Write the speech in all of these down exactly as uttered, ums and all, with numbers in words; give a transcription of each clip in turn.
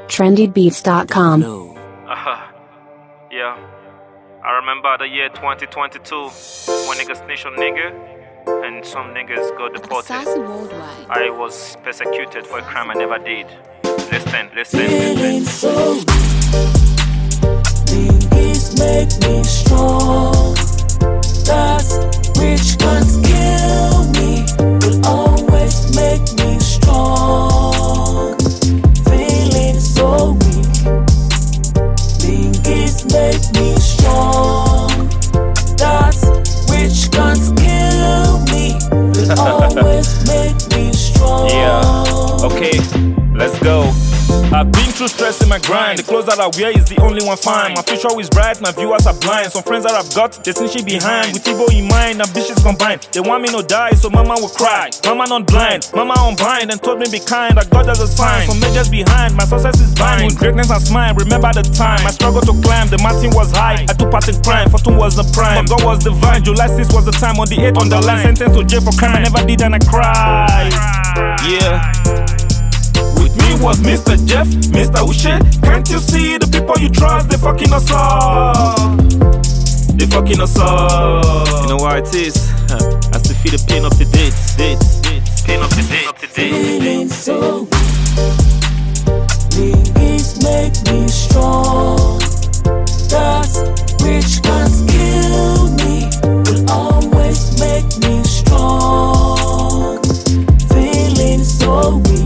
trendy beats dot com. Uh-huh. Yeah. I remember the year twenty twenty-two when niggas snitch on nigga and some niggas got deported. I was persecuted for a crime I never did. Listen, listen, Feeling listen. so weak. Niggas make me strong. That's rich can't kill me. Will always make me strong. Feeling so weak. Niggas make me strong. That's rich can't kill me. Will always make me strong. Yeah, okay, let's go. I've been through stress in my grind. The clothes that I wear is the only one fine. My future is bright, my viewers are blind. Some friends that I've got, they snitching behind. With ego in mind, ambitions combined. They want me to die, so mama will cry. Mama not blind, mama on bind, and told me be kind. That God has a sign. Some majors behind, my success is bind. With greatness and smile, remember the time I struggled to climb, the mountain was high. I took part in crime, fortune was the prime. But God was divine, July sixth was the time. On the eighth on the line, sentenced to jail for crime I never did and I cried. Yeah. With me was Mister Jeff, Mister Ushe. Can't you see the people you trust? They fucking us up. They fucking us up. You know why it is? I still feel the pain of the date, date, date. Pain of the date, of the date. Feeling so weak. Niggas make me strong. That's rich can't kill me. Will always make me strong. Feeling so weak.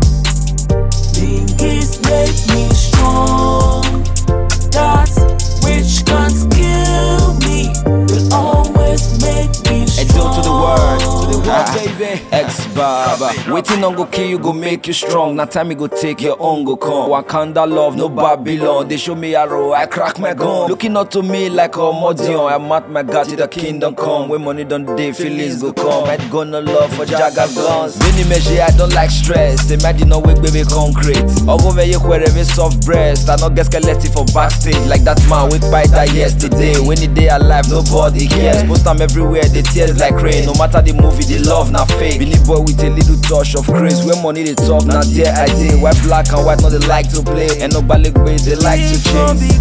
Niggas make me strong. That's rich can't kill me. Will always make me strong. And do to the word, to the word, baby. Ex-Baba, waiting on go kill you, go make you strong. Now time you go take your own, go come. Wakanda love, no Babylon. They show me arrow, I crack my gun. Looking up to me like a Modion. I mat my God till the kingdom come. When money done day, feelings go come. I'd gonna love for Jagger guns. Many measure, I don't like stress. Imagine no wake baby concrete. I'll go where you wherever soft breast. I not get skeleton for backstage. Like that man with bite that yesterday. When the day alive, nobody cares. Most time everywhere, they tears like rain. No matter the movie, they love not fake. Billy boy with a little touch of craze. When money they talk, now there I did. Why black and white, no they like to play. And no ballet way, they like to change. If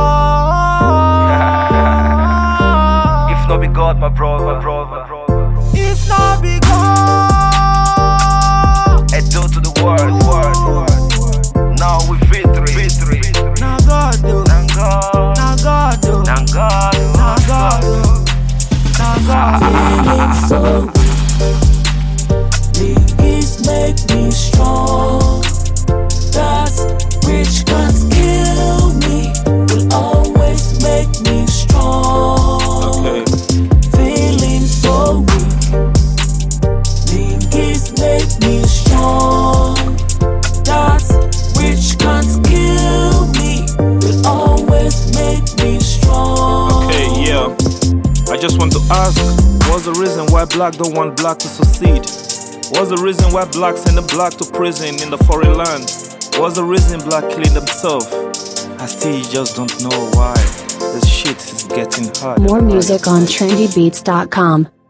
not be God, my bro, my bro, my bro. If not be God, And do to the word, word, word. Now we victory, victory. now God do, Now God, now God do, now God, now God do, now God. Feeling so weak. Niggas make me strong. That's rich can't kill me. Will always make me strong. Okay. Feeling so weak. Niggas make me strong. That's rich can't kill me. Will always make me strong. Okay, yeah. I just want to ask, what's the reason why black don't want black to succeed? What's the reason why black send the black to prison in the foreign land? What's the reason black killing themselves? I still just don't know why. This shit is getting hard. More music on trendy beats dot com.